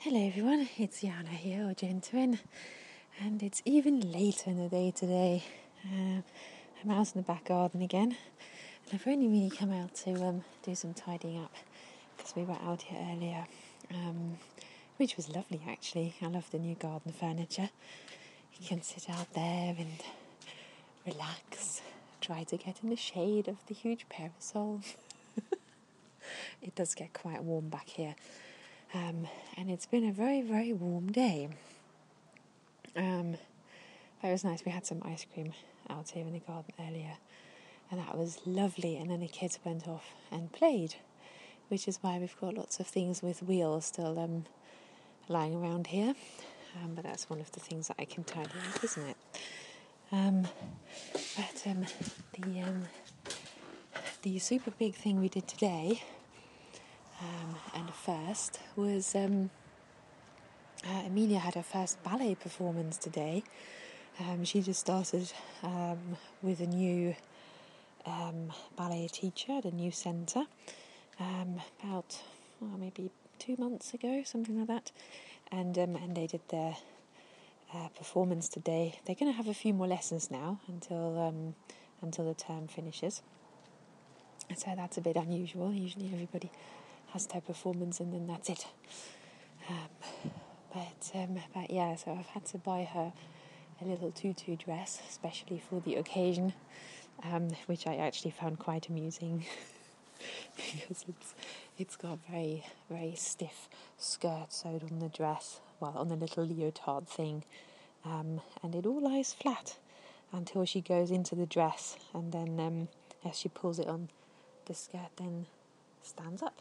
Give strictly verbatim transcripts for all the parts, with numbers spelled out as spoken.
Hello everyone, it's Jana here, or Gentwin, and it's even later in the day today. Uh, I'm out in the back garden again, and I've only really come out to um, do some tidying up because we were out here earlier, um, which was lovely actually. I love the new garden furniture. You can sit out there and relax, try to get in the shade of the huge parasol. It does get quite warm back here. Um, and it's been a very, very warm day. Um, it was nice. We had some ice cream out here in the garden earlier, and that was lovely. And then the kids went off and played, which is why we've got lots of things with wheels still um, lying around here. Um, but that's one of the things that I can tidy up, isn't it? Um, but um, the um, the super big thing we did today, um, and first was. Um, Uh, Amelia had her first ballet performance today. Um, she just started um, with a new um, ballet teacher at a new centre um, about well, maybe two months ago, something like that. And um, and they did their uh, performance today. They're going to have a few more lessons now until um, until the term finishes. So that's a bit unusual. Usually everybody has their performance and then that's it. Um, But, um, but yeah, so I've had to buy her a little tutu dress, especially for the occasion, um, which I actually found quite amusing because it's it's got very, very stiff skirt sewed on the dress, well, on the little leotard thing, um, and it all lies flat until she goes into the dress, and then um, as she pulls it on, the skirt then stands up.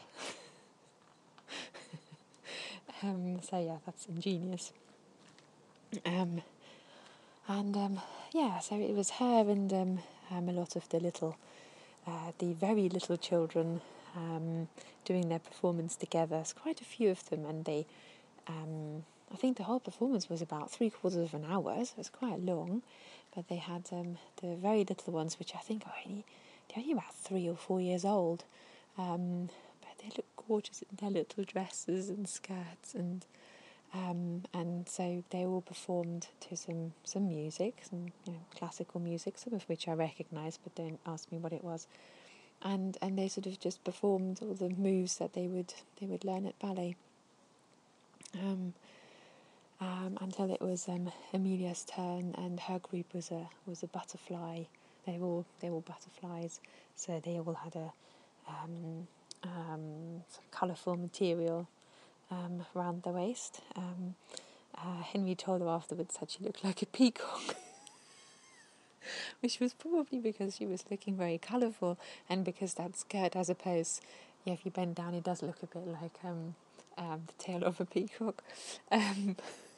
um, so yeah, that's ingenious. Um, and um, yeah, so it was her and um, um, a lot of the little, uh, the very little children um, doing their performance together. There's quite a few of them, and they, um, I think the whole performance was about three quarters of an hour, so it was quite long. But they had um, the very little ones, which I think are only, they're only about three or four years old. Um, but they look gorgeous in their little dresses and skirts and. Um, and so they all performed to some, some music, some you know, classical music, some of which I recognise, but don't ask me what it was. And and they sort of just performed all the moves that they would they would learn at ballet. Um, um, until it was um, Amelia's turn, and her group was a was a butterfly. They were all they were all butterflies, so they all had a um, um, some colourful material. Um, around the waist. Um, uh, Henry told her afterwards that she looked like a peacock, which was probably because she was looking very colourful, and because that skirt, I suppose, yeah, if you bend down, it does look a bit like um, um, the tail of a peacock. Um,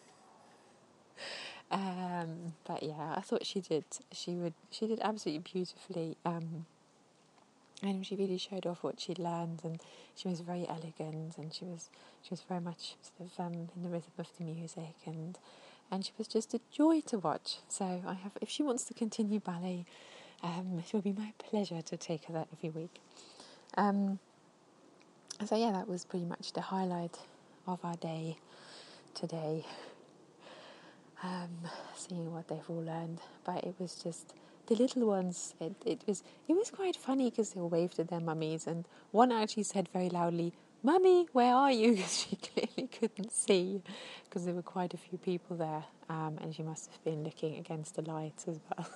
um, but yeah, I thought she did. She would. She did absolutely beautifully. Um, And she really showed off what she'd learned, and she was very elegant, and she was she was very much sort of um, in the rhythm of the music, and and she was just a joy to watch. So I have, if she wants to continue ballet, um, it will be my pleasure to take her there every week. Um, so yeah, that was pretty much the highlight of our day today. Um, seeing what they've all learned, but it was just. The little ones, it, it was it was quite funny because they all waved at their mummies, and one actually said very loudly, "Mummy, where are you?" Because she clearly couldn't see, because there were quite a few people there, um, and she must have been looking against the lights as well.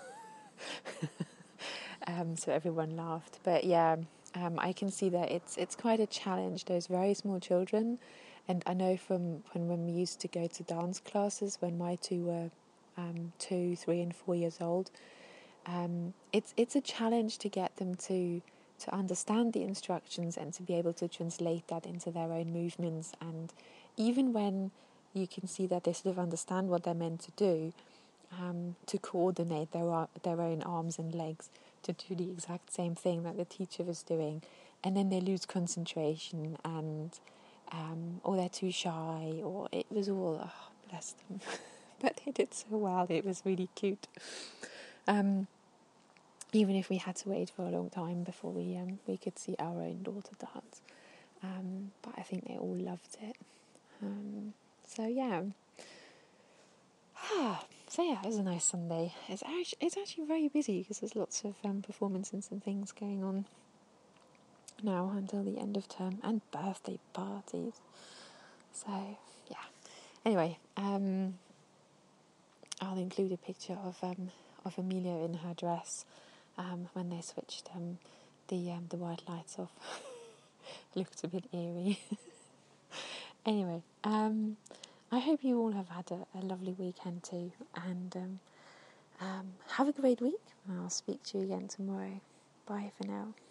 um, so everyone laughed, but yeah, um, I can see that it's it's quite a challenge. Those very small children, and I know from when when we used to go to dance classes when my two were um, two, three, and four years old. Um, it's it's a challenge to get them to to understand the instructions and to be able to translate that into their own movements. And even when you can see that they sort of understand what they're meant to do, um, to coordinate their their own arms and legs to do the exact same thing that the teacher was doing, and then they lose concentration, and um, or they're too shy, or it was all oh, bless them, but they did so well. It was really cute. Um, even if we had to wait for a long time before we um, we could see our own daughter dance. Um, but I think they all loved it. Um, So yeah. So yeah, it was a nice Sunday. It's actually, it's actually very busy because there's lots of um, performances and things going on now until the end of term, and birthday parties. So yeah. Anyway, um, I'll include a picture of um, of Amelia in her dress um, when they switched um, the um, the white lights off. It looked a bit eerie. Anyway, um, I hope you all have had a, a lovely weekend too, and um, um, have a great week. And I'll speak to you again tomorrow. Bye for now.